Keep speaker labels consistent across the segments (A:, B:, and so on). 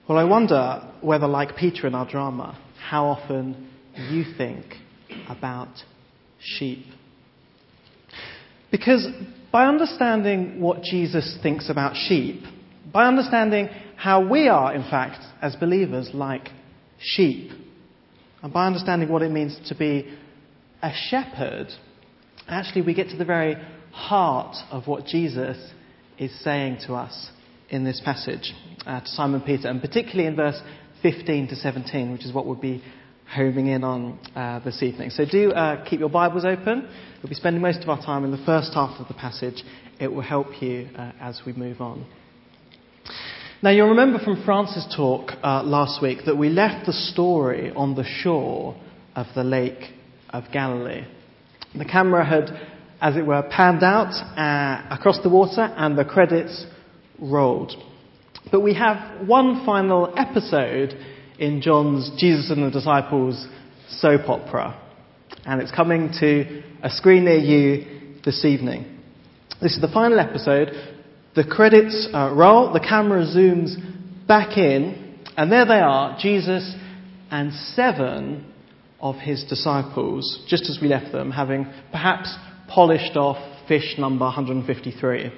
A: Well, I wonder whether, like Peter in our drama, how often you think about sheep. Because by understanding what Jesus thinks about sheep, by understanding how we are, in fact, as believers, like sheep, and by understanding what it means to be a shepherd, actually we get to the very heart of what Jesus is saying to us in this passage to Simon Peter, and particularly in verse 15 to 17, which is what we'll be homing in on this evening. So do keep your Bibles open. We'll be spending most of our time in the first half of the passage. It will help you as we move on. Now, you'll remember from Francis' talk last week that we left the story on the shore of the Lake of Galilee. The camera had, as it were, panned out across the water and the credits rolled. But we have one final episode in John's Jesus and the Disciples soap opera. And it's coming to a screen near you this evening. This is the final episode. The credits roll, the camera zooms back in, and there they are, Jesus and 7 of his disciples, just as we left them, having perhaps polished off fish number 153.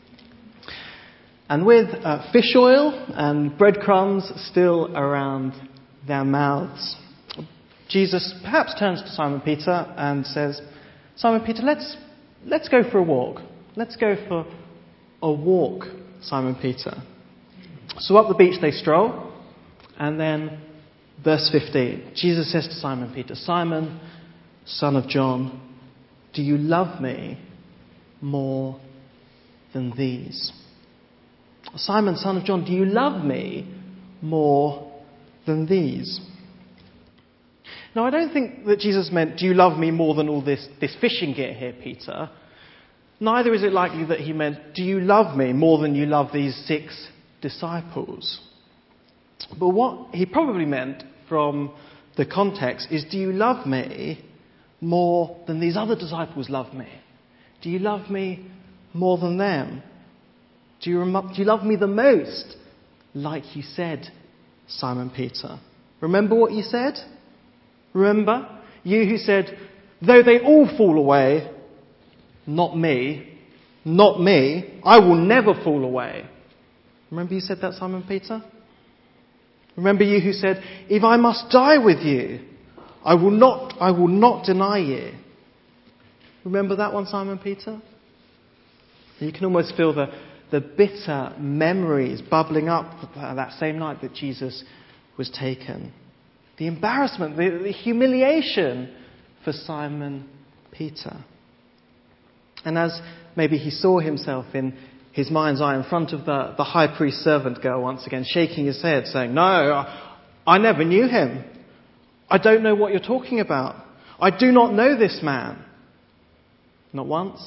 A: And with fish oil and breadcrumbs still around their mouths, Jesus perhaps turns to Simon Peter and says, Simon Peter, let's go for a walk. Let's go for a walk, Simon Peter. So up the beach they stroll, and then verse 15, Jesus says to Simon Peter, Simon, son of John, do you love me more than these? Simon, son of John, do you love me more than these? Now, I don't think that Jesus meant, do you love me more than all this fishing gear here, Peter? Neither is it likely that he meant, do you love me more than you love these 6 disciples? But what he probably meant from the context is, do you love me more than these other disciples love me? Do you love me more than them? Do you love me the most? Like you said, Simon Peter. Remember what you said? Remember? You who said, though they all fall away, not me, I will never fall away. Remember you said that, Simon Peter? Remember you who said, if I must die with you, I will not deny you. Remember that one, Simon Peter? You can almost feel the bitter memories bubbling up that same night that Jesus was taken. The embarrassment, the humiliation for Simon Peter. And as maybe he saw himself in his mind's eye in front of the high priest's servant girl once again, shaking his head, saying, no, I never knew him. I don't know what you're talking about. I do not know this man. Not once.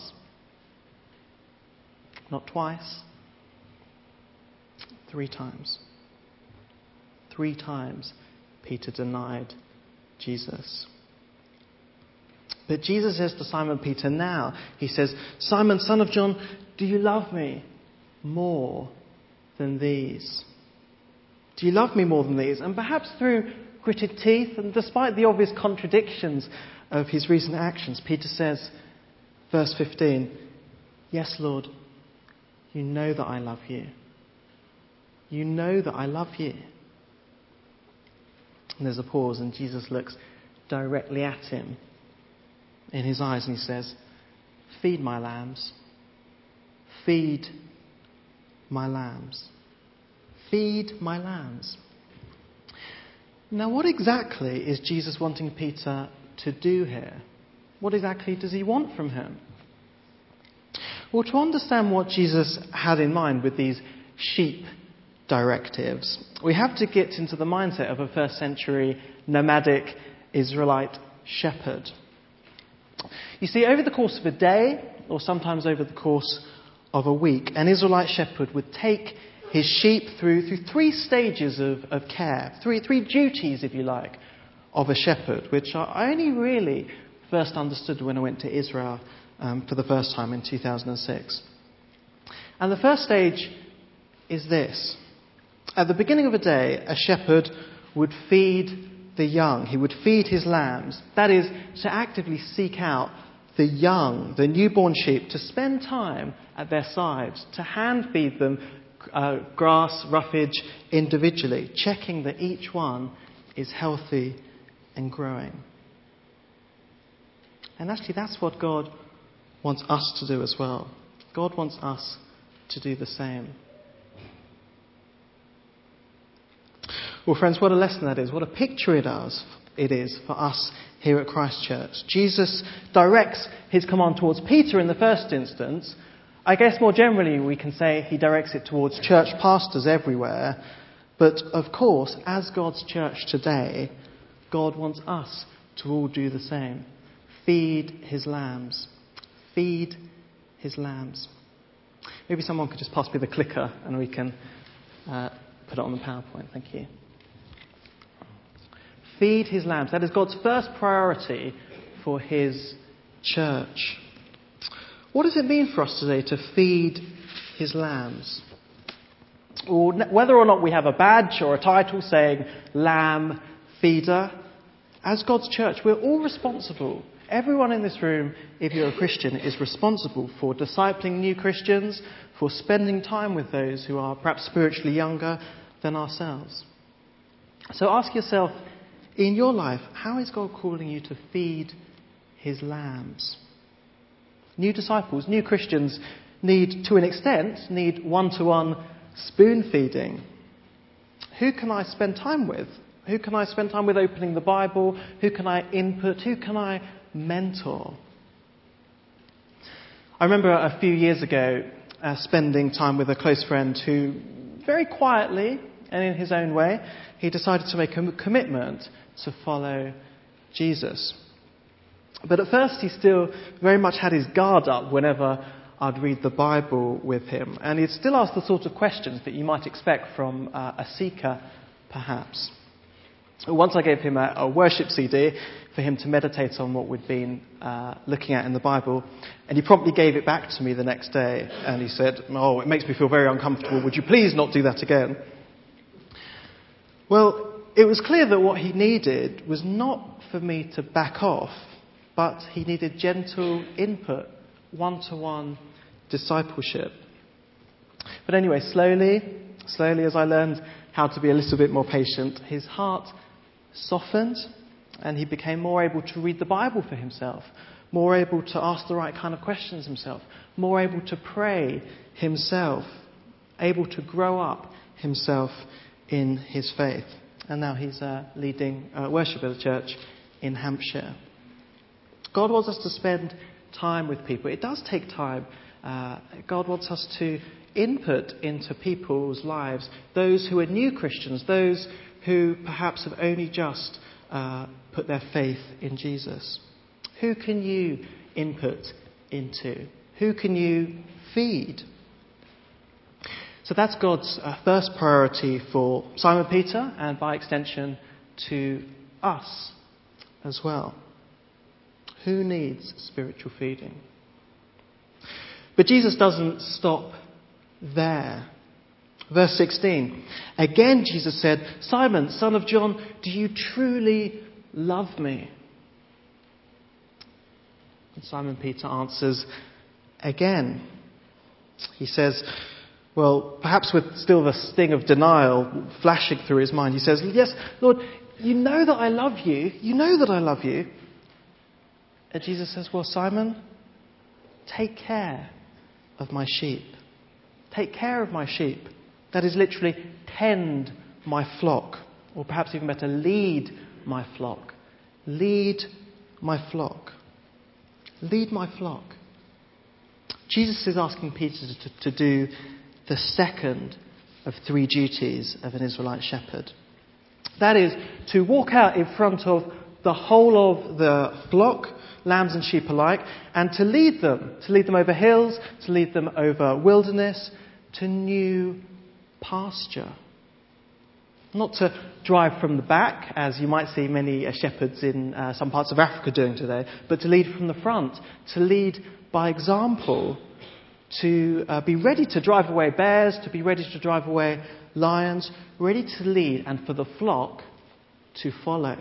A: Not twice. 3 times. 3 times Peter denied Jesus. But Jesus says to Simon Peter now, he says, Simon, son of John, do you love me more than these? Do you love me more than these? And perhaps through gritted teeth, and despite the obvious contradictions of his recent actions, Peter says, verse 15, yes, Lord, you know that I love you. You know that I love you. And there's a pause, and Jesus looks directly at him in his eyes, and he says, feed my lambs. Feed my lambs. Feed my lambs. Now, what exactly is Jesus wanting Peter to do here? What exactly does he want from him? Well, to understand what Jesus had in mind with these sheep directives, we have to get into the mindset of a first century nomadic Israelite shepherd. You see, over the course of a day, or sometimes over the course of a week, an Israelite shepherd would take his sheep through 3 stages of care, three duties, if you like, of a shepherd, which I only really first understood when I went to Israel for the first time in 2006. And the first stage is this. At the beginning of a day, a shepherd would feed the young. He would feed his lambs. That is, to actively seek out the young, the newborn sheep, to spend time at their sides, to hand feed them grass, roughage individually, checking that each one is healthy and growing. And actually, that's what God wants us to do as well. God wants us to do the same. Well, friends, what a lesson that is. What a picture it is for us here at Christ Church. Jesus directs his command towards Peter in the first instance. I guess more generally we can say he directs it towards church pastors everywhere. But of course, as God's church today, God wants us to all do the same. Feed his lambs. Feed his lambs. Maybe someone could just pass me the clicker and we can put it on the PowerPoint. Thank you. Feed his lambs. That is God's first priority for his church. What does it mean for us today to feed his lambs? Or whether or not we have a badge or a title saying lamb feeder, as God's church, we're all responsible. Everyone in this room, if you're a Christian, is responsible for discipling new Christians, for spending time with those who are perhaps spiritually younger than ourselves. So ask yourself, in your life, how is God calling you to feed his lambs? New disciples, new Christians to an extent, need one-to-one spoon feeding. Who can I spend time with? Who can I spend time with opening the Bible? Who can I input? Who can I mentor? I remember a few years ago spending time with a close friend who very quietly and in his own way, he decided to make a commitment to follow Jesus. But at first he still very much had his guard up whenever I'd read the Bible with him. And he'd still ask the sort of questions that you might expect from a seeker, perhaps. Once I gave him a worship CD for him to meditate on what we'd been looking at in the Bible, and he promptly gave it back to me the next day, and he said, "Oh, it makes me feel very uncomfortable. Would you please not do that again?" Well, it was clear that what he needed was not for me to back off, but he needed gentle input, one-to-one discipleship. But anyway, slowly as I learned how to be a little bit more patient, his heart softened and he became more able to read the Bible for himself, more able to ask the right kind of questions himself, more able to pray himself, able to grow up himself in his faith. And now he's leading worship at a church in Hampshire. God wants us to spend time with people. It does take time. God wants us to input into people's lives, those who are new Christians, those who perhaps have only just put their faith in Jesus. Who can you input into? Who can you feed? So that's God's first priority for Simon Peter and by extension to us as well. Who needs spiritual feeding? But Jesus doesn't stop there. Verse 16. Again Jesus said, "Simon, son of John, do you truly love me?" And Simon Peter answers again. He says, well, perhaps with still the sting of denial flashing through his mind, he says, "Yes, Lord, you know that I love you. You know that I love you." And Jesus says, "Well, Simon, take care of my sheep. Take care of my sheep." That is literally tend my flock. Or perhaps even better, lead my flock. Lead my flock. Lead my flock. Jesus is asking Peter to do the second of three duties of an Israelite shepherd. That is, to walk out in front of the whole of the flock, lambs and sheep alike, and to lead them over hills, to lead them over wilderness, to new pasture. Not to drive from the back, as you might see many shepherds in some parts of Africa doing today, but to lead from the front, to lead by example, to be ready to drive away bears, to be ready to drive away lions, ready to lead, and for the flock to follow.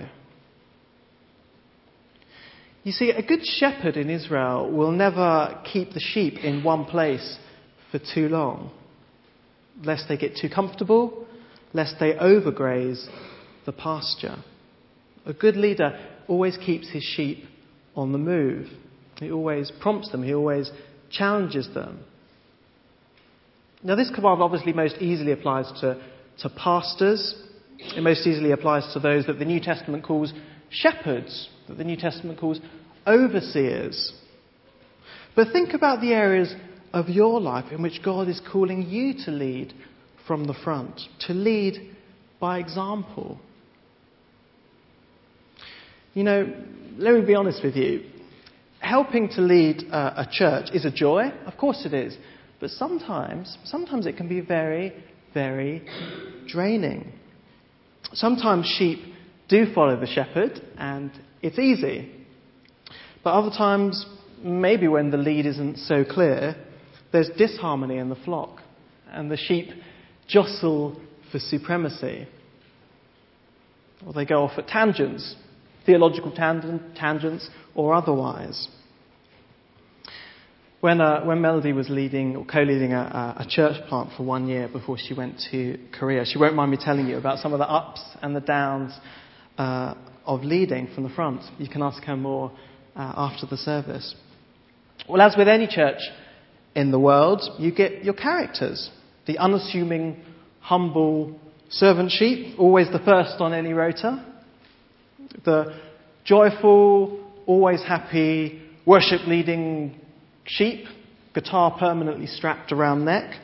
A: You see, a good shepherd in Israel will never keep the sheep in one place for too long, lest they get too comfortable, lest they overgraze the pasture. A good leader always keeps his sheep on the move. He always prompts them. He always challenges them. Now, this command obviously most easily applies to pastors. It most easily applies to those that the New Testament calls shepherds, that the New Testament calls overseers. But think about the areas of your life in which God is calling you to lead from the front, to lead by example. You know, let me be honest with you. Helping to lead a church is a joy. Of course it is. But sometimes it can be very, very draining. Sometimes sheep do follow the shepherd and it's easy. But other times, maybe when the lead isn't so clear, there's disharmony in the flock and the sheep jostle for supremacy. Or they go off at tangents, theological tangents or otherwise. When Melody was leading or co-leading a church plant for 1 year before she went to Korea, she won't mind me telling you about some of the ups and the downs of leading from the front. You can ask her more after the service. Well, as with any church in the world, you get your characters. The unassuming, humble servant sheep, always the first on any rota. The joyful, always happy, worship-leading sheep, guitar permanently strapped around neck.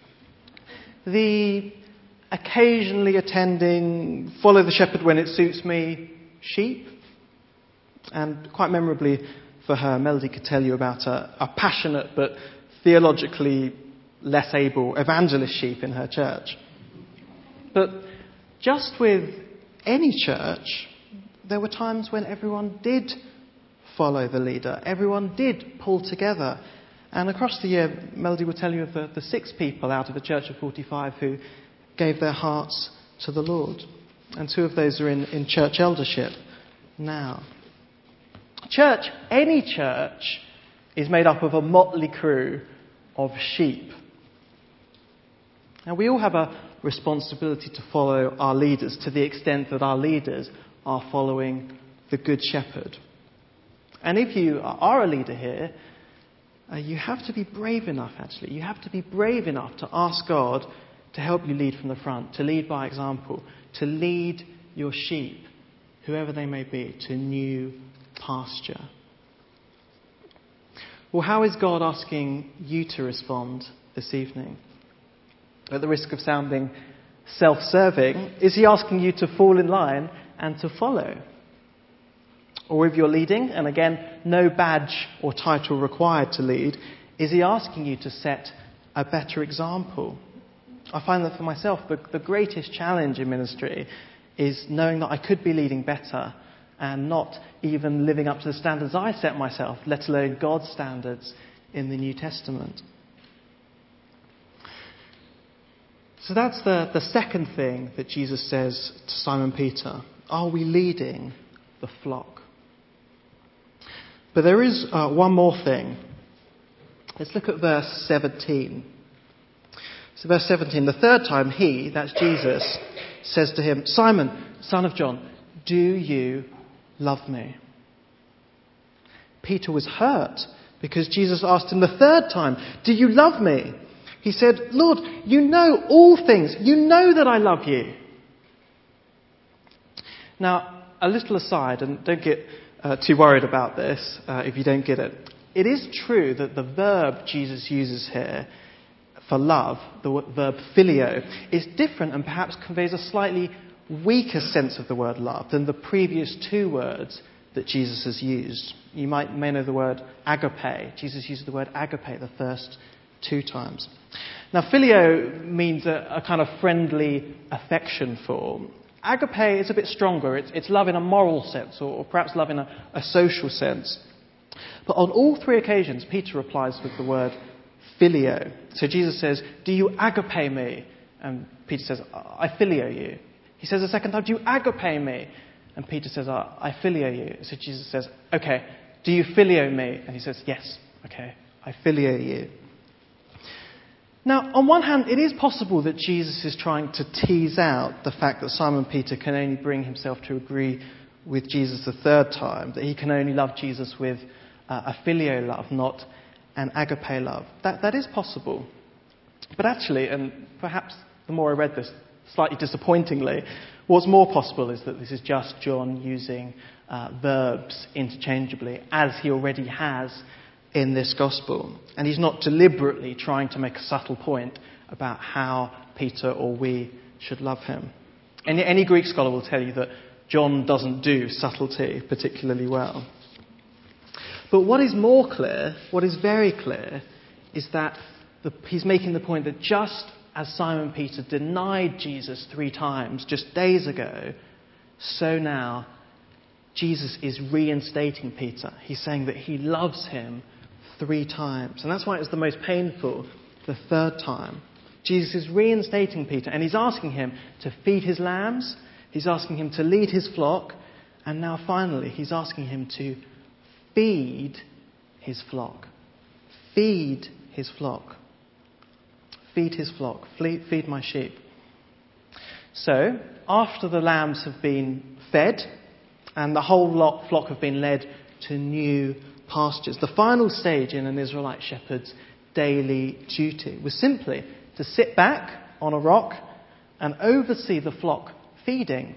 A: The occasionally attending, follow the shepherd when it suits me sheep. And quite memorably for her, Melody could tell you about a passionate but theologically less able evangelist sheep in her church. But just with any church, there were times when everyone did follow the leader. Everyone did pull together. And across the year, Melody will tell you of the 6 people out of a church of 45 who gave their hearts to the Lord. And 2 of those are in church eldership now. Church, any church, is made up of a motley crew of sheep. Now, we all have a responsibility to follow our leaders to the extent that our leaders are following the Good Shepherd. And if you are a leader here, you have to be brave enough, actually. You have to be brave enough to ask God to help you lead from the front, to lead by example, to lead your sheep, whoever they may be, to new pasture. Well, how is God asking you to respond this evening? At the risk of sounding self-serving, is he asking you to fall in line and to follow? Or if you're leading, and again, no badge or title required to lead, is he asking you to set a better example? I find that for myself, the greatest challenge in ministry is knowing that I could be leading better and not even living up to the standards I set myself, let alone God's standards in the New Testament. So that's the second thing that Jesus says to Simon Peter. Are we leading the flock? But there is one more thing. Let's look at verse 17. So verse 17, the third time he, that's Jesus, says to him, Simon, son of John, do you love me? Peter was hurt because Jesus asked him the third time, do you love me? He said, Lord, you know all things. You know that I love you. Now, a little aside, and don't get too worried about this if you don't get it. It is true that the verb Jesus uses here for love, the verb phileo, is different and perhaps conveys a slightly weaker sense of the word love than the previous 2 words that Jesus has used. You may know the word agape. Jesus uses the word agape the first 2 times. Now, phileo means a kind of friendly affection for. Agape is a bit stronger. It's love in a moral sense, or perhaps love in a social sense. But on all 3 occasions, Peter replies with the word phileo. So Jesus says, do you agape me? And Peter says, I phileo you. He says a second time, do you agape me? And Peter says, I phileo you. So Jesus says, okay, do you phileo me? And he says, yes, okay, I phileo you. Now, on one hand, it is possible that Jesus is trying to tease out the fact that Simon Peter can only bring himself to agree with Jesus the third time, that he can only love Jesus with a filial love, not an agape love. That is possible. But actually, and perhaps the more I read this, slightly disappointingly, what's more possible is that this is just John using verbs interchangeably, as he already has in this gospel. And he's not deliberately trying to make a subtle point about how Peter or we should love him. And any Greek scholar will tell you that John doesn't do subtlety particularly well. But what is more clear, what is very clear, is that he's making the point that just as Simon Peter denied Jesus 3 times just days ago, so now Jesus is reinstating Peter. He's saying that he loves him 3 times. And that's why it's the most painful the third time. Jesus is reinstating Peter, and he's asking him to feed his lambs. He's asking him to lead his flock. And now finally, he's asking him to feed his flock. Feed his flock. Feed his flock. Feed my sheep. So, after the lambs have been fed and the whole flock have been led to new pastures, the final stage in an Israelite shepherd's daily duty was simply to sit back on a rock and oversee the flock feeding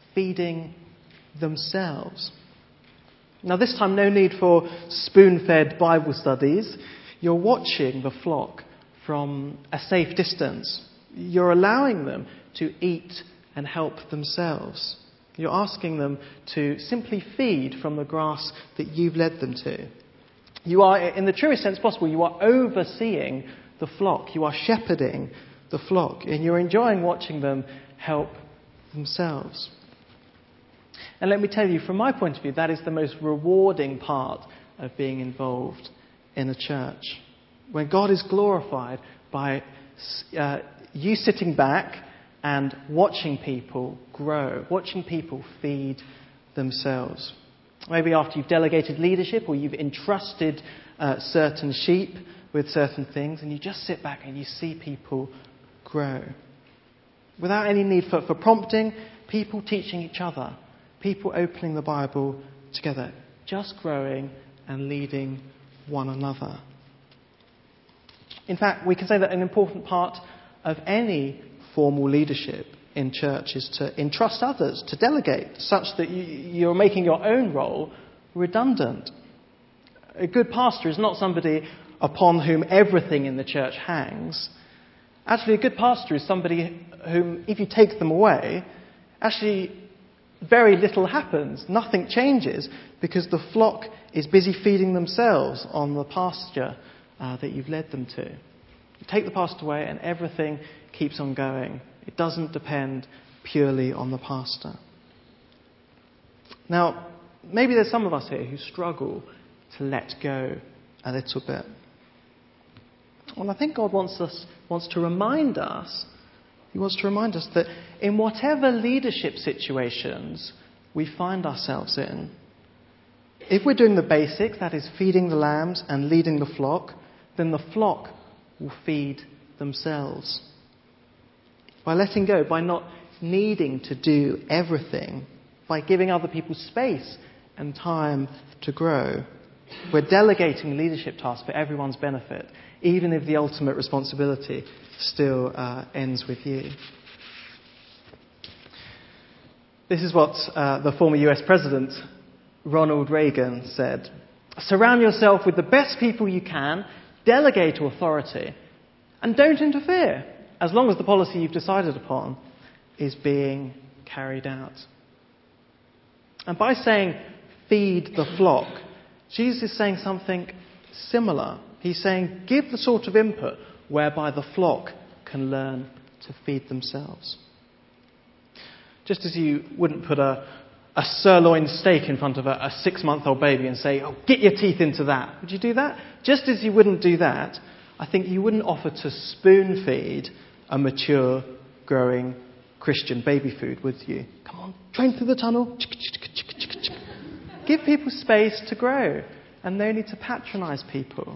A: themselves. Now this time, no need for spoon-fed Bible studies. You're watching the flock from a safe distance. You're allowing them to eat and help themselves. You're asking them to simply feed from the grass that you've led them to. You are, in the truest sense possible, you are overseeing the flock. You are shepherding the flock, and you're enjoying watching them help themselves. And let me tell you, from my point of view, that is the most rewarding part of being involved in a church. When God is glorified by you sitting back and watching people grow, watching people feed themselves. Maybe after you've delegated leadership or you've entrusted certain sheep with certain things, and you just sit back and you see people grow. Without any need for prompting, people teaching each other, people opening the Bible together, just growing and leading one another. In fact, we can say that an important part of any formal leadership in church is to entrust others, to delegate, such that you're making your own role redundant. A good pastor is not somebody upon whom everything in the church hangs. Actually, a good pastor is somebody whom, if you take them away, actually very little happens. Nothing changes because the flock is busy feeding themselves on the pasture that you've led them to. You take the pastor away and everything keeps on going. It doesn't depend purely on the pastor. Now, maybe there's some of us here who struggle to let go a little bit. Well, I think God wants to remind us, He wants to remind us that in whatever leadership situations we find ourselves in, if we're doing the basics, that is feeding the lambs and leading the flock, then the flock will feed themselves. By letting go, by not needing to do everything, by giving other people space and time to grow, we're delegating leadership tasks for everyone's benefit, even if the ultimate responsibility still ends with you. This is what the former US President Ronald Reagan said. Surround yourself with the best people you can, delegate authority, and don't interfere, as long as the policy you've decided upon is being carried out. And by saying, feed the flock, Jesus is saying something similar. He's saying, give the sort of input whereby the flock can learn to feed themselves. Just as you wouldn't put a sirloin steak in front of a 6-month-old baby and say, oh, get your teeth into that. Would you do that? Just as you wouldn't do that, I think you wouldn't offer to spoon feed a mature, growing Christian baby food, would you? Come on, train through the tunnel. Give people space to grow, and no need to patronise people.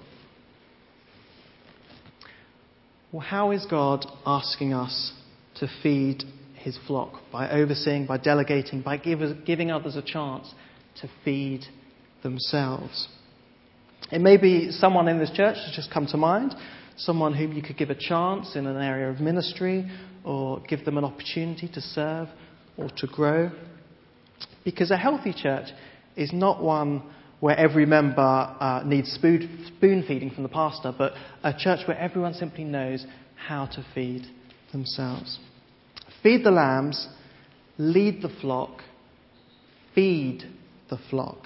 A: Well, how is God asking us to feed his flock? By overseeing, by delegating, by giving others a chance to feed themselves. It may be someone in this church that's just come to mind, someone whom you could give a chance in an area of ministry, or give them an opportunity to serve or to grow. Because a healthy church is not one where every member needs spoon feeding from the pastor, but a church where everyone simply knows how to feed themselves. Feed the lambs, lead the flock, feed the flock.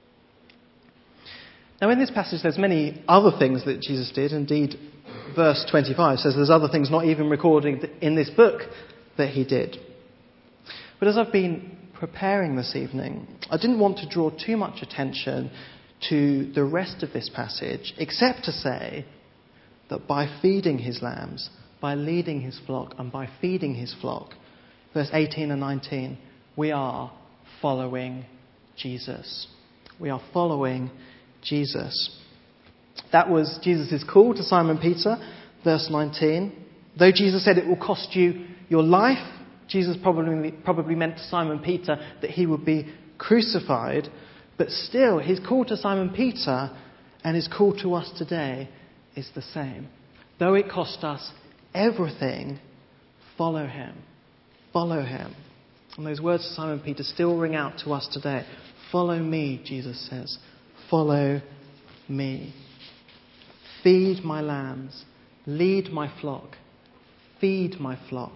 A: Now in this passage there's many other things that Jesus did. Indeed, verse 25 says there's other things not even recorded in this book that he did. But as I've been preparing this evening, I didn't want to draw too much attention to the rest of this passage, except to say that by feeding his lambs, by leading his flock, and by feeding his flock, verse 18 and 19, we are following Jesus. We are following Jesus. That was Jesus' call to Simon Peter, verse 19. Though Jesus said it will cost you your life, Jesus probably meant to Simon Peter that he would be crucified. But still, his call to Simon Peter and his call to us today is the same. Though it cost us everything, follow him. Follow him. And those words to Simon Peter still ring out to us today. Follow me, Jesus says. Follow me. Feed my lambs. Lead my flock. Feed my flock.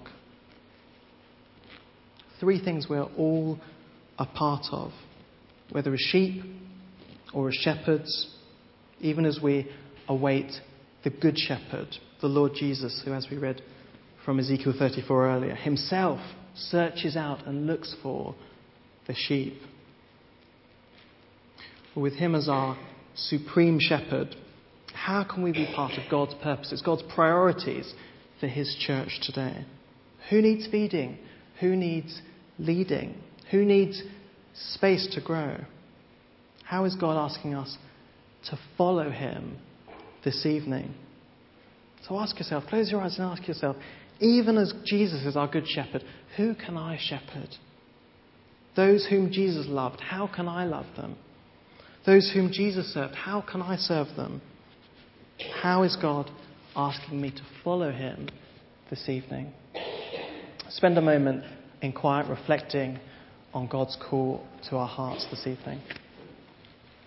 A: 3 things we're all a part of, whether as sheep or as shepherds, even as we await the Good Shepherd, the Lord Jesus, who, as we read from Ezekiel 34 earlier, himself searches out and looks for the sheep. With him as our supreme shepherd, how can we be part of God's purposes, God's priorities for his church today? Who needs feeding? Who needs leading? Who needs space to grow? How is God asking us to follow him this evening? So ask yourself, close your eyes and ask yourself, even as Jesus is our good shepherd, who can I shepherd? Those whom Jesus loved, how can I love them? Those whom Jesus served, how can I serve them? How is God asking me to follow him this evening? Spend a moment in quiet reflecting on God's call to our hearts this evening.